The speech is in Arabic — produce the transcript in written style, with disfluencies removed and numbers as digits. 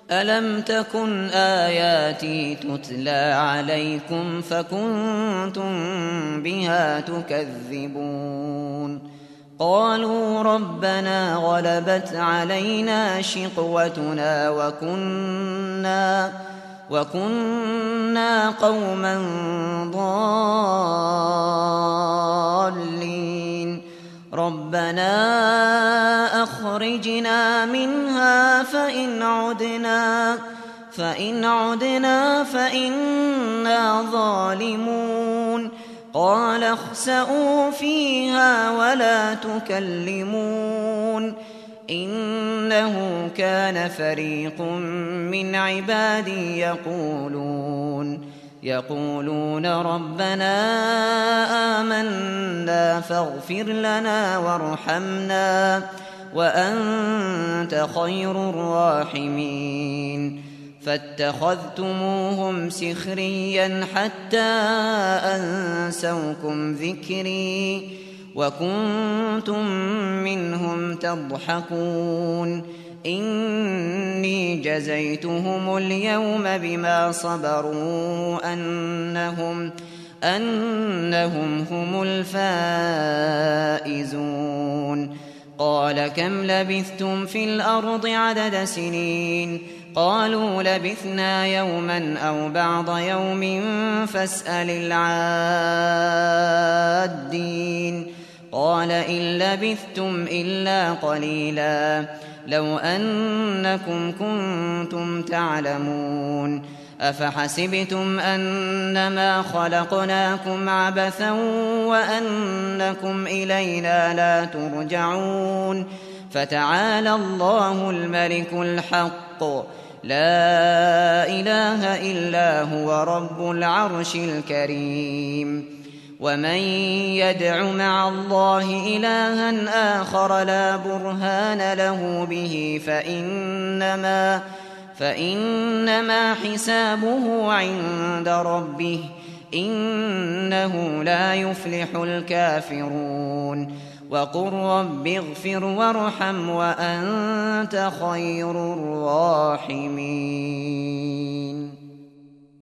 ألم تكن آياتي تتلى عليكم فكنتم بها تكذبون قالوا ربنا غلبت علينا شقوتنا وكنا قوما ضالين ربنا أخرجنا منها فإن عدنا فإنا ظالمون قال اخسئوا فيها ولا تكلمون إنه كان فريق من عبادي يقولون ربنا آمنا فاغفر لنا وارحمنا وأنت خير الراحمين فاتخذتموهم سخريا حتى أنسوكم ذكري وكنتم منهم تضحكون إني جزيتهم اليوم بما صبروا أنهم هم الفائزون قال كم لبثتم في الأرض عدد سنين قالوا لبثنا يوما أو بعض يوم فاسأل العادين قال إن لبثتم إلا قليلا لو أنكم كنتم تعلمون أفحسبتم أنما خلقناكم عبثا وأنكم إلينا لا ترجعون فتعالى الله الملك الحق لا إله إلا هو رب العرش الكريم ومن يدع مع الله إلها آخر لا برهان له به فإنما حسابه عند ربه إنه لا يفلح الكافرون وقل رب اغفر وارحم وأنت خير الراحمين